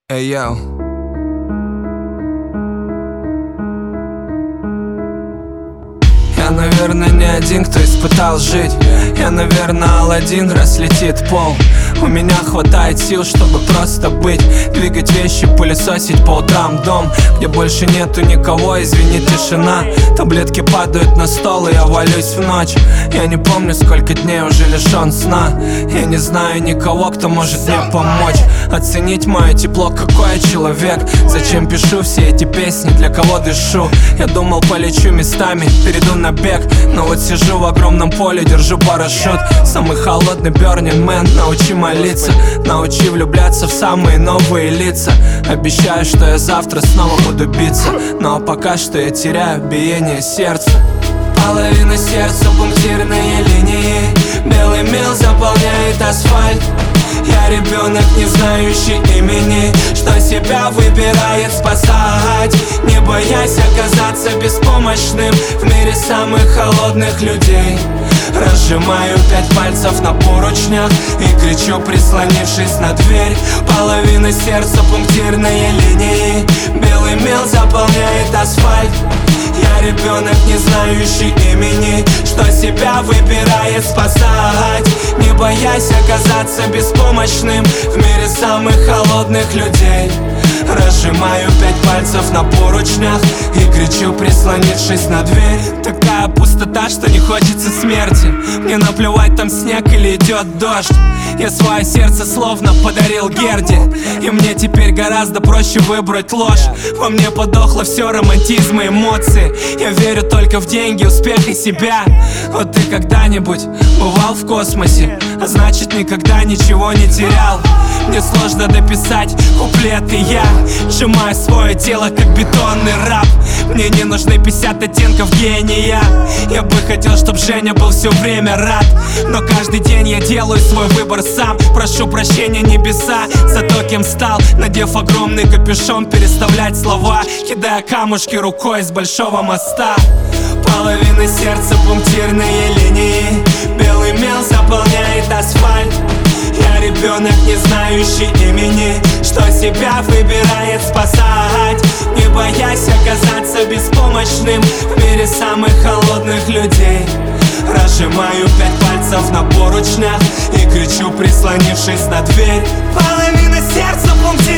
Эй, йоу. Я, наверное, не один, кто испытал жить. Я, наверное, Аладдин, раз летит пол. У меня хватает сил, чтобы просто быть, двигать вещи, пылесосить по утрам дом, где больше нету никого, извини, тишина. Таблетки падают на стол, и я валюсь в ночь. Я не помню, сколько дней уже лишён сна. Я не знаю никого, кто может мне помочь оценить мое тепло, какой я человек. Зачем пишу все эти песни, для кого дышу? Я думал, полечу местами, перейду на бег, но вот сижу в огромном поле, держу парашют. Самый холодный Burning Man, научи молиться, научи влюбляться в самые новые лица. Обещаю, что я завтра снова буду биться, но пока что я теряю биение сердца. Половина сердца, пунктирные линии, белый мел заполняет асфальт. Я ребенок, не знающий имени, что себя выбирает спасать, не боясь оказаться беспомощным в мире самых холодных людей. Разжимаю 5 пальцев на поручнях и кричу, прислонившись на дверь. Половина сердца, пунктирные линии, белый мел заполняет асфальт. Я ребенок, не знающий имени, что себя выбирает спасать, не боясь оказаться беспомощным в мире самых холодных людей. Разжимаю 5 пальцев на поручнях и кричу, прислонившись на дверь. Такая пустота, что не хочется смерти. Мне наплевать, там снег или идет дождь. Я свое сердце словно подарил Герде, и мне теперь гораздо проще выбрать ложь. Во мне подохло все, романтизм и эмоции. Я верю только в деньги, успех и себя. Вот ты когда-нибудь бывал в космосе, а значит никогда ничего не терял. Мне сложно дописать куплеты, я сжимаю свое тело, как бетонный раб. Мне не нужны 50 оттенков гения. Я бы хотел, чтоб Женя был все время рад, но каждый день я делаю свой выбор сам. Прошу прощения, небеса, за то, кем стал, надев огромный капюшон, переставлять слова, кидая камушки рукой с большого моста. Половина сердца, пунктирные линии, белый мел заполняет асфальт. Я ребенок, не знающий имени, что себя выбирает спасать, не боясь оказаться беспомощным в мире самых холодных людей. Разжимаю 5 пальцев на поручнях и кричу, прислонившись на дверь. Половина сердца, пунктирные